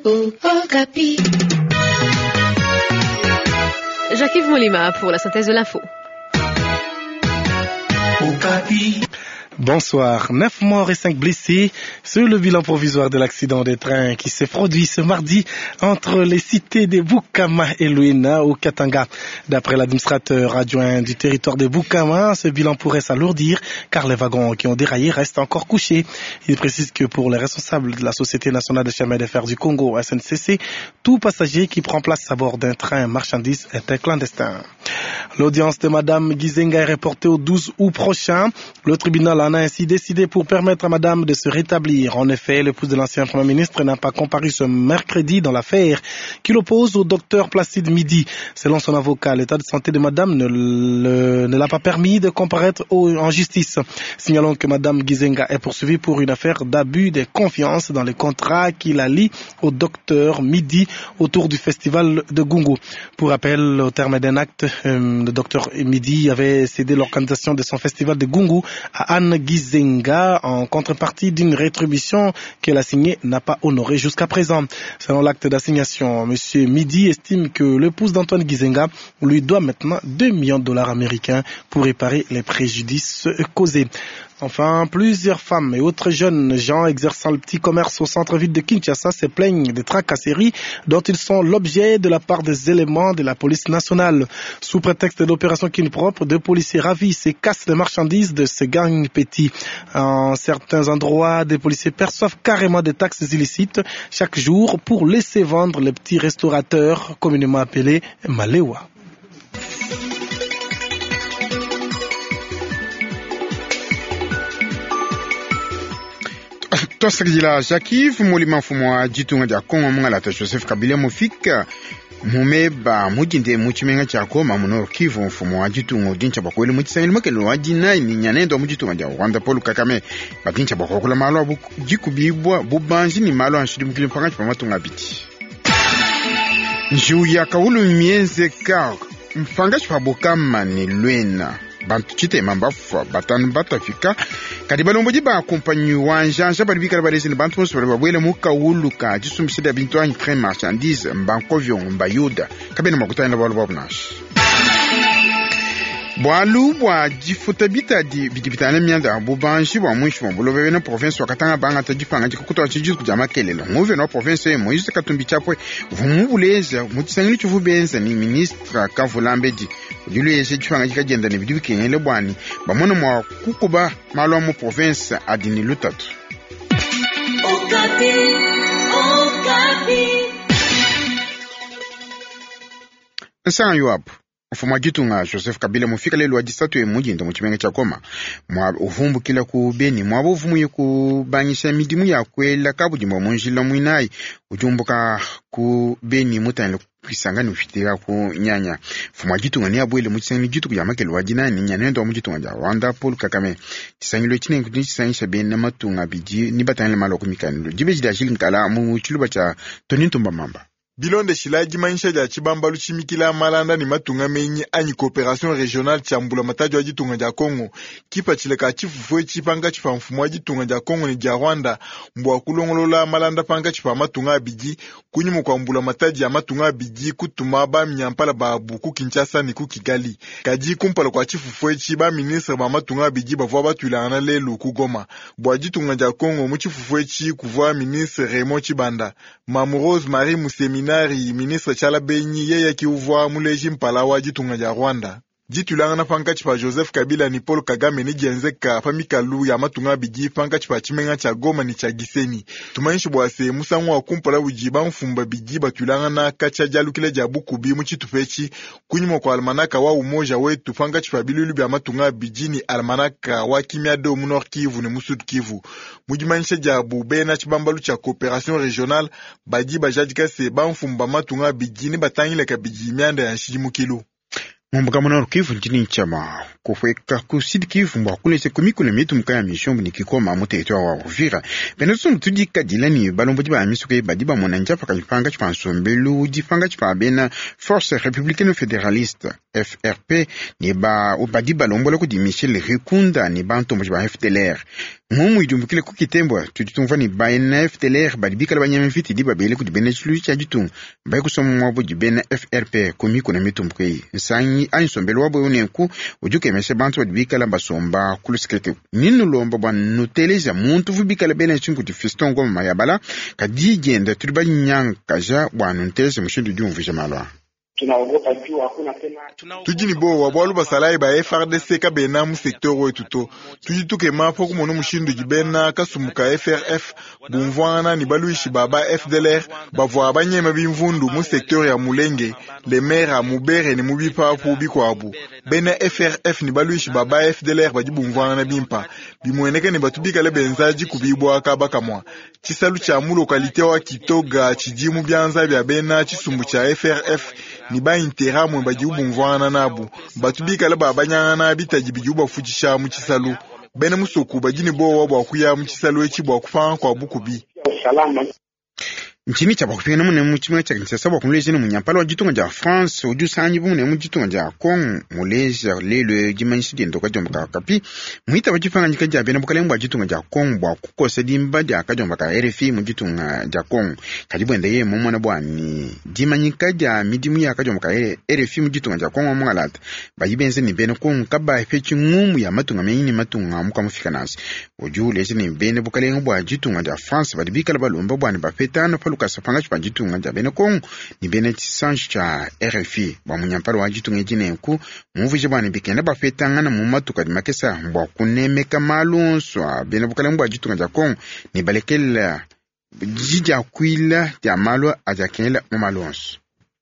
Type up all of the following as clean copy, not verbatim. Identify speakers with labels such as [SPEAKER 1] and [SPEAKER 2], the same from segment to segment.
[SPEAKER 1] Okapi.
[SPEAKER 2] Jacques Molima pour la synthèse de l'info.
[SPEAKER 3] Okapi.
[SPEAKER 4] Bonsoir. 9 morts et 5 blessés sur le bilan provisoire de l'accident de train qui s'est produit ce mardi entre les cités de Bukama et Luena au Katanga. D'après l'administrateur adjoint du territoire de Bukama, ce bilan pourrait s'alourdir car les wagons qui ont déraillé restent encore couchés. Il précise que pour les responsables de la Société nationale de chemin de fer du Congo, SNCC, tout passager qui prend place à bord d'un train marchandise est un clandestin. L'audience de Madame Gizenga est reportée au 12 août prochain. Le tribunal en a ainsi décidé pour permettre à Madame de se rétablir. En effet, l'épouse de l'ancien Premier ministre n'a pas comparu ce mercredi dans l'affaire qui l'oppose au docteur Placide Midi. Selon son avocat, l'état de santé de Madame ne l'a pas permis de comparaître en justice. Signalons que Madame Gizenga est poursuivie pour une affaire d'abus de confiance dans les contrats qui la lient au docteur Midi autour du festival de Gungu. Pour rappel, au terme d'un acte, le docteur Midi avait cédé l'organisation de son festival de Gungu à Anne Gizenga en contrepartie d'une rétribution qu'elle a signée n'a pas honorée jusqu'à présent. Selon l'acte d'assignation, M. Midi estime que l'épouse d'Antoine Gizenga lui doit maintenant 2 millions de dollars américains pour réparer les préjudices causés. Enfin, plusieurs femmes et autres jeunes gens exerçant le petit commerce au centre-ville de Kinshasa se plaignent des tracasseries dont ils sont l'objet de la part des éléments de la police nationale. Sous prétexte d'opération Kin propre, 2 policiers ravissent et cassent les marchandises de ce gang petit. En certains endroits, des policiers perçoivent carrément des taxes illicites chaque jour pour laisser vendre les petits restaurateurs communément appelés Malewa.
[SPEAKER 5] Tosagila Jacques Molima Fumwa Jitunga ja Kongo Mngalata Joseph Kabila Mufika Mumeba mujinde muchimenga chako mamuno Kivu Fumwa Jitunga dincha bakwele muchisangile makelo wajina ni nyanendo mujitunga ja Rwanda Paul Kagame badincha bakokula malo abu jikubibwa bubanji ni malo anshidi mukile mpanga chipamatunga biti Nju ya kaulu mienze ka mpanga chipabokama ni Luena bantu chite mambafa batanu batafika kadi balomboji ba accompagner wanja balibika balezini bantu mose balabwele muka wuluka jisumisida bintu an train marchandise mbankovyo mbayuda kabena makutana balobabnash Boalu bwa jifutabita di bidibitana mianda bubanshi bwa mwisho bulobe na province wa Katanga banga tajipanga jikukuta chijizu kujama kelelo ngove na province Moise Katumbi chapwe vumubuleza mutisangili chuvubenza ni ministra Kavulambeji yulese chifanga jikagenda ne bidibikengele bwani bamona mwa kukuba malo mu province adini lutatu
[SPEAKER 1] Okapi.
[SPEAKER 5] Nsa yuapu Mfuma Jitunga Joseph Kabila Mufika lelo wajisatu ya mujinda mchimenge chakoma mwa uvumbu kila kubeni mwa uvumu ya kubanyisha midimu ya kwela kabujimba munjila mwinai ujumbuka kubeni mutanilo kwisangani ufitira ku nyanya Mfuma Jitunga ni abuele mchisangi jitu kujamakelo wajina ni nyanendo wa mjitunga ja Rwanda Paul Kagame chisangilo chine kudishisangisa beni na matunga biji nibatanile malo kumikanilo jibejida shilinkala mchuluba cha Tonintumba Mamba
[SPEAKER 6] Bilonde shilaji maisha ja chibambalu chimikila malanda ni matunga menyi anyi coopération régionale chambula matajo wa jitunga ja Kongo. Kipa chileka chifufwe chipanga chipa mfumu wa jitunga ja Kongo ni ja Rwanda. Mbwa kulongolola malanda panga chipa matunga abiji. Kunyumu kwa mbula mataji ya matunga abiji kutumaba mnyampala babu kukinchasa ni kukigali. Kaji kumpala kwa chifufwe chiba ministre ba matunga abiji bavwa batu ilana lelu kugoma. Mbwa jitunga ja Kongo mchifufwe chi kuvwa ministre Raymond Chibanda. Mamurose Marie Musemi ministre Chala Benyi yeye kiuvwa muleji mpala wa jitunga ja Rwanda. Jitulanga na pankachi pa Joseph Kabila ni Paul Kagame ni jenzeka pamikalu ya matunga biji pankachi pa chimenga cha Goma ni cha Giseni. Tumainishi bwase musangu wa kumpala ujiba mfumba biji batulanga na kacha jalukile jabuku bi mchitupechi kunyuma kwa almanaka wa umoja wetu pankachi pa bilulu ya matunga biji ni almanaka wa Kimiado mu Nord Kivu ni Musud Kivu. Mujimanisha jabu bena chibambalu cha coopération régionale baji bajadika se ba mfumba matunga biji ni batangile ka biji mianda ya nshijimukilu.
[SPEAKER 5] Mumbuka mwana Kivu nchini nchama kufweka kusidi Kivu mwa kulese kumikule mitu mkaya mishombu ni kikoma muteitwa wa Uvira. Benesu mtudika dilani balombo jiba amisuke badiba mwana njapa kajipanga chipa nsombelu jipanga chipa bena Force Républicaine Fédéraliste FRP ni ba ubadi balombola ku di Michel Rikunda ni bantu mu ba FDLR mumu idumbukile ku kitembo tutumva ni ba FDLR badibika banyame fiti di babele ku di benechulu cha jitung ba ku somo bo di ben FRP ko mi ko na mitumbuke nsanyi ansombelo wabo unenku ujuke mese bantu badibika la basomba ku secret ninu lomba ba nuteleza muntu vubika la benechungu di fiston ngoma mayabala kadijenda tuliba nyankaja bwana nteze mushindu jumvisha malwa
[SPEAKER 1] tunaogopa juu hakuna tena
[SPEAKER 6] tujini bo wabwalu basalai ba FRDC ka bena mu secteur wetuto tujituke mapo ku mono mushindu jibena kasumuka FRF bumvwana ni baluishi baba FDLR bavwa abanyema bimvundu mu secteur ya Mulenge le maire mubere ni mubipa pu bikwabu bena FRF ni baluishi baba FDLR bajibumvwana bimpa bimweneke ni batubika le benzaji kubibwa akaba kamwa chisalu cha mu lokalite wa Kitoga chijimu byanza bya bena chisumbu cha FRF ni ba intera mwe bajibumvwana nabu batubika le babanyanga na bitajibijuba fuchisha mu chisalu bena musoku bajini bo wabwa kuya mu chisalu echibwa kufa kwa bukubi
[SPEAKER 1] salama
[SPEAKER 5] nchini chaba kupigana mune mu chimwe cha kinsa sabo kunleze ni munyampalo wa jitunga ja France uju sanyi bumune mu jitunga ja Congo muleze lelo jimanisi de ndoka jomba kapi muita bajifanga njika ja bena bukalemba jitunga ja Congo bwa kukosa dimba ja kajomba ka RFI mu jitunga ja Congo kadibu endeye mu mwana bwani jimanyika ja midimu ya kajomba ka RFI mu jitunga ja Congo mwangalata bajibenze ni bena Congo kaba fechi ngumu ya matunga menyini matunga muka mufika nasi uju leze ni bena bukalemba bwa jitunga ja France badibika balomba bwani bafetana Lucas Pangachi pajitunga ja bene Congo ni bene tisange cha RFI ba munyamparo wa jitunga jine nku muvije bwana bikenda bafetanga na mumatuka di makesa mbwa kunemeka malunso bene bukalembo jitunga ja Congo ni balekela jija kwila ja malo ajakela mu malunso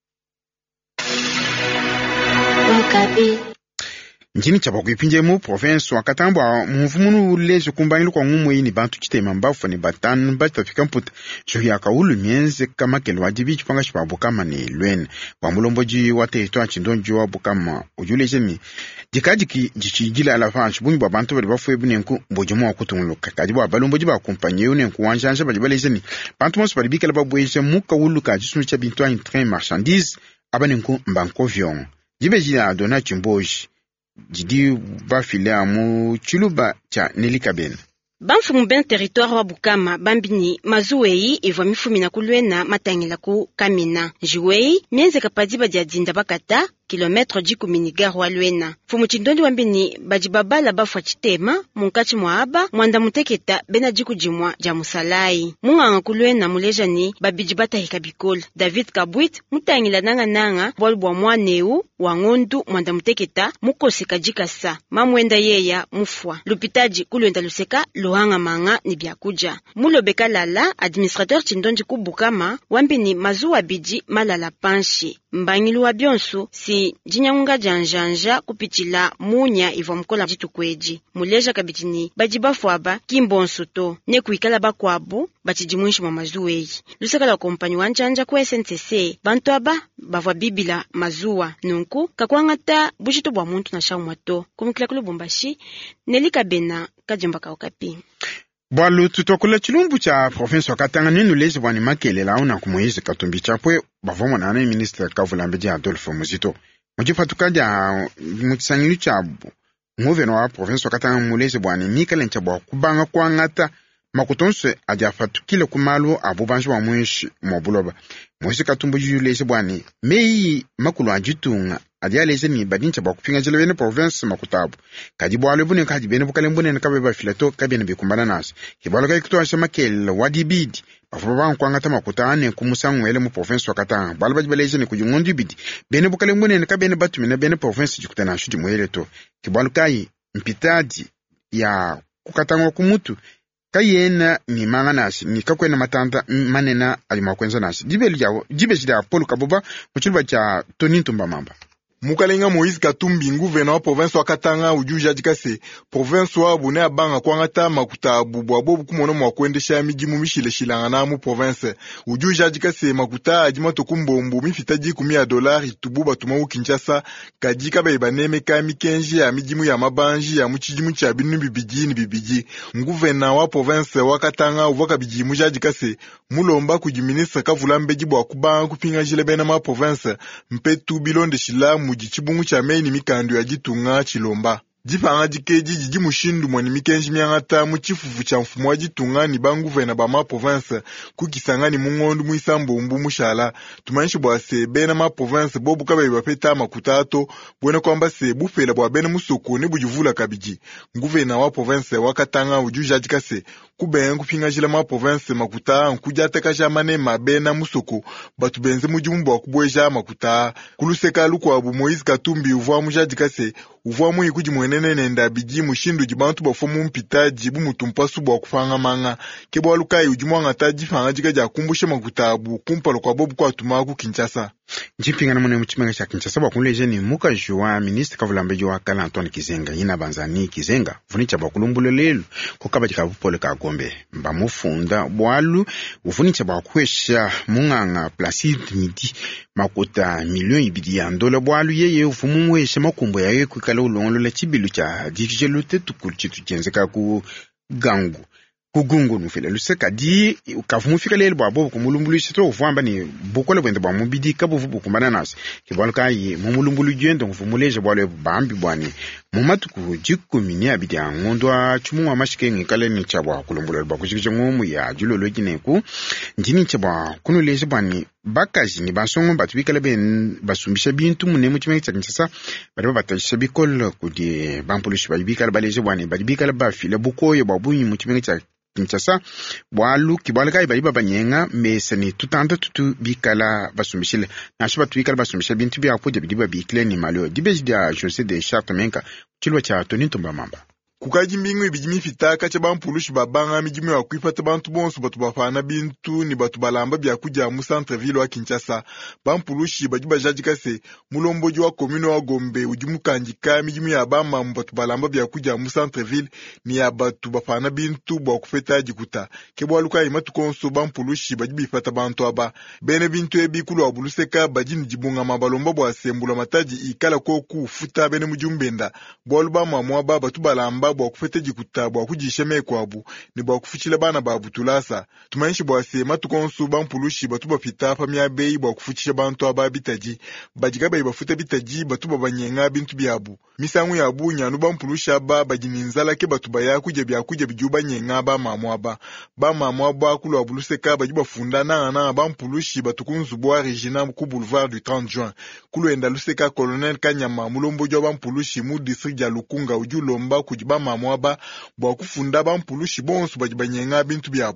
[SPEAKER 5] njini chaba kuipinje mu province wa Katanga muvumunu lezo kumbanyilu kwa ngumu ini bantu chitema mbafu ni batanu bata fika mputa jo ya kaulu mienze kama kelwa jibi chupanga chipabu kama ni lwen wa mulomboji wa territoire chindonji wa bukama ujule jeni jikaji jichigila ala fanch bunyi bantu bali bafu ebunenku mbojomo wa kutunulu kakadi ba balomboji ba kompanye unenku wanjanja bali bale jeni bantu mos bali bikala babweje muka wuluka jisunu cha bintwa in train marchandise abanenku mbanko vion jibe jina dona chimboji jidi bafile amu chuluba cha Nelikabena
[SPEAKER 3] Banfumu ben territoire wa Bukama bambini mazuwei evwa mifumi na kulwena matangila ku Kamina jiwei mienze kapadiba dia dinda bakata kilometre jiku minigar wa lwena fumu chindondi wambini bajibabala bafwa chitema munkachi mwaaba mwanda muteketa bena jiku jimwa ja musalai munganga kulwena mulejani babijibata hikabikol David Kabwit mutangila nanga bwa mwaneu wa ngondu mwanda muteketa mukoseka jikasa mamwenda yeya mufwa lupitaji kulwenda luseka lohanga manga ni byakuja mulobeka lala administrateur chindonji ku Bukama wambini mazuwa biji malala panshi mbangilu wa byonso si jinyangunga janjanja kupitila munya ivo mkola jitukweji muleja kabitini bajibafwaba kimbonso to ne kuikala bakwabu batijimwishi mwa mazuweyi lusakala kompanyi wanjanja ku SNCC bantu aba bavwa bibila mazuwa nunku kakwangata bushito bwa muntu na shaumwa to kumukila ku Lubumbashi Nelikabena kajomba ka Okapi
[SPEAKER 5] Bwalu tutokula chilumbu cha province wa Katanga ninu lezi bwani makele launa kumoizi katumbi chapwe bavomo na ane minister Kavulambeji Adolfo Muzito. Mujifatukaja mutisanyilu chabu nguveno wa province wa Katanga mulezi bwani mikale nchabwa kubanga kwa ngata makutonse ajafatukile kumalu abubanji wa mwishi mwabuloba. Mwisi katumbu yu lezi bwani mei makulu ajitunga adia lezi ni badincha bwa kupinga jile bene province makutabu. Kajibu walebune kaji bene bukalembune nakabeba filato kabene bikumbana nasi. Kibalo kai kutuwa shama kele wadibidi. Bafubaba nkwangata makutane kumusangu ele mu province wa Katanga. Balaba jibelezi ni kujungondi bidi. Bene bukalembune nakabene batu mine bene province jikutana shuji mwele to. Kibalo kai mpitaji ya kukatanga kumutu. Kayena ni manga nasi ni kakwena matanda manena alimakwenza nasi jibe jida Paul Kaboba muchulba cha Tony Tumba Mamba
[SPEAKER 6] Mukalenga Moïse Katumbi nguvena wa province wa Katanga ujuja jikase province wa bune abanga kwangata makuta bubwa bobu kumono mwakwendesha mijimu mishile shilanga na mu province ujuja jikase makuta ajima tokumbombo mifitaji $10 tububa tumawu Kinshasa kajika baibaneme ka mikenji ya mijimu ya mabanji ya muchijimu cha binu bibiji nguvena wa province wa Katanga uvaka bijimu jikase mulomba kujiminisa Kavulambeji bwa kubanga kupinga jile bena ma province mpetu bilonde shila mujichibungu cha meni mikando ya jitunga chilomba. Jipanga jikeji jiji mushindu mwani mikenji miangata muchifufu cha mfumu wa jitunga ni banguve na bama province kukisanga ni mungondu muisambo umbu mushala. Tumanshi bwa sebe na ma province bobu kabe bapeta makutato bwene kwamba sebu fela bwa bene musoko ne bujuvula kabiji. Nguve na wa province wakatanga ujuja jikase kuben kupinga jila ma province makuta nkujate kajamane mabena musoko batu benze mujumbu wa kubweja makuta kuluseka luko abu Moise Katumbi uvuwa mujadikase uvuwa mui kuji mwenene nenda biji mushindu jibantu bafomu mpita jibu mutumpasu bwa kufanga manga kebo walukai ujumwa ngata jifanga jiga jakumbushe makuta abu kumpalo kwa bobu kwa tumaku Kinshasa.
[SPEAKER 5] Njipinga na mune mchimanga cha Kinshasa wakunleje ni muka juwa ministre kavulambe juwa kala Antoine Kizenga ina banzani Kizenga vunicha bakulumbule lelu kukabajika vupole kagombe mba mufunda bwalu uvunicha bakwesha munganga Placide Midi makuta milioni ibidi ya ndola bwalu yeye uvumumwesha makumbo ya kwikala ulongolo la chibilu cha divijelute tukulchitu jenzeka ku gangu kugungu nufile luseka di ukavumufika lele bwa bobu kumulumbulu sito uvamba ni bukole bwende bwa mubidi kabuvu bukumbana nasi kibaluka yi mumulumbulu jendo nguvumuleje bwale bambi bwani mumatuku jikumini abidi angondwa chumu wa mashike ngikale ni chabwa kulumbulu bwa kushikije ngomu ya julolo jineku njini chabwa kunuleje bwani bakaji ni basongo batubikale ben basumbisha bintu munemu chimeke cha Kinshasa bari batasha bikol kudi bampulushi babikale baleje bwani babikale bafile bukoyo babunyi mu chimeke cha Kinshasa bwalu kibalaka ibali babanyenga mesani tutanda tutu bikala basumishile nashuba tubikala basumisha bintu bya kujya bidiba bikile ni malio dibeja Jose de Chartamenka chilwa cha Tony Tumba Mamba
[SPEAKER 6] kukaji mbingu ibijimi fitaka cha bampulushi babanga mijimi wa kuipata bantu bonsu batu bafana bintu ni batu balamba bya kuja mu centre ville wa Kinshasa. Bampulushi bajiba jajikase mulomboji wa komune wa Gombe ujimu kanjika mijimi ya bama mbatu balamba bya kuja mu centre ville ni ya batu bafana bintu bwa kufeta jikuta kebo aluka imatu konso bampulushi bajibi fata bantu aba bene bintu ebikulu wabuluseka bajini jibunga mabalomba bwa sembula mataji ikala ko kufuta bene mujumbenda bwaluba mamwaba batu balamba bwa kufete jikuta bwa kujisheme kwabu ni bwa kufuchile bana babu tulasa tumanyishi bwa sema tukonsu bampulushi batu bafita famia bei bwa kufuchisha bantu ababitaji bajigabe ibafute bitaji batu babanyenga bintu byabu misangu yabu nyanu bampulushi aba bajininzala ke batu baya kuje byakuja bijuba nyenga ba mamwaba akulu abuluseka bajiba fundana na bampulushi batukunzu bwa Regina ku boulevard du 30 juin kulu luseka colonel Kanyama mulombo jo bampulushi mu district ya Lukunga ujulomba kujiba mamwaba bwa kufunda bampulushi bonsu bajibanyenga bintu byabu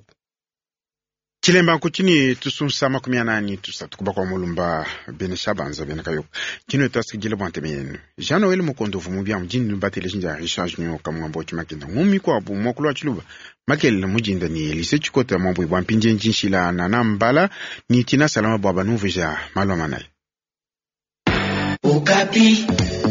[SPEAKER 5] chilemba kuchini tusunsa makumianani tusatu kuba kwa mulumba bene shabanza bene kayo kino tasikijile bwante menu jano wele mukondo vumubya mjini mbatele jinja recharge nyo kamwambo chimakinda ngumi kwa bu mokulu achiluba makele mujinda ni lise chikota mambo ibwa mpinje njinshila na nambala ni tina salama baba nuveja malwa manai Okapi.